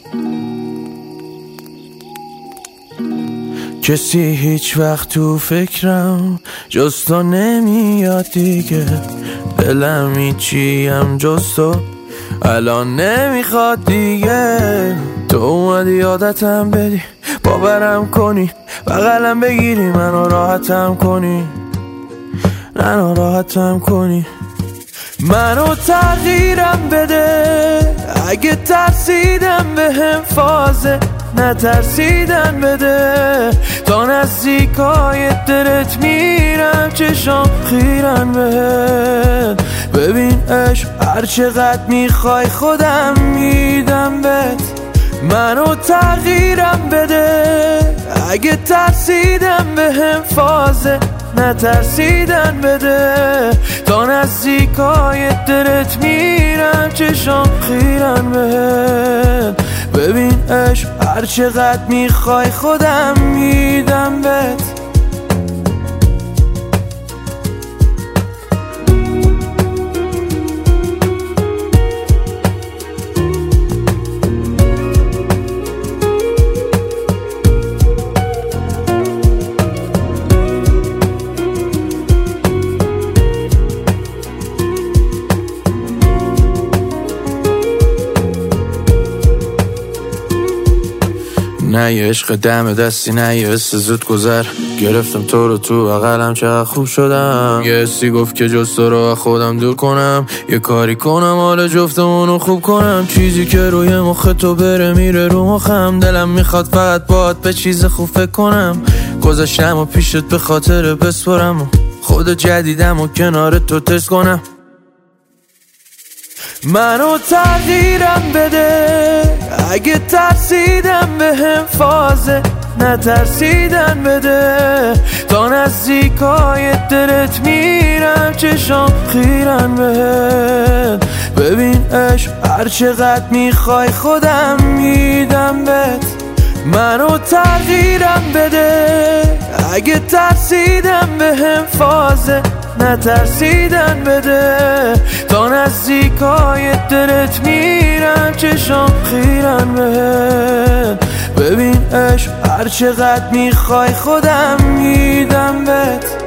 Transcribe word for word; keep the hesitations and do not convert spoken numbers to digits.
کسی هیچ وقت تو فکرم جز تو نمیاد دیگه، دلم هیچی هم جز تو الان نمیخواد دیگه. تو اومدی عادتم بدی، باورم کنی، بغلم بگیری، منو راحتم کنی، نه ناراحتم کنی. منو تغییرم بده، اگه ترسیدم به هم فازه نترسیدن بده. تا نزدیکای دلت میرم چشام خیرن بهت. ببین عشق هر چقدر میخوای خودم میدم بهت. منو تغییرم بده، اگه ترسیدم به هم فازه نترسیدن بده. تا نزدیکای دلت میرم چشام خیرن بهت. ببین عشق هر چقدر میخوای خودم میدم بهت. نه یه عشق دم دستی، نه یه حس زود گذر. گرفتم تو رو تو بغلم چقدر خوب شدم. یه حسی گفت که جز تو رو خودم دور کنم، یه کاری کنم حال جفتمونو خوب کنم. چیزی که روی مخ تو بره میره رو مخم. دلم میخواد فقط باهات به چیز خوب فکر کنم. گذاشتم و پیشت به خاطر بسپرم و خود جدیدم و کنار تو تست کنم. منو تغییرم بده، اگه ترسیدم به هم فازه نترسیدن بده. تا نزدیکای دلت میرم چشام خیرن بهت. ببین عشق هر چقدر میخوای خودم میدم بهت. منو تغییرم بده، اگه ترسیدم به هم فازه نترسیدن بده. تا نزدیکای دلت میرم چشام خیرن بهت. ببین عشق هر چقدر میخوای خودم میدم بهت.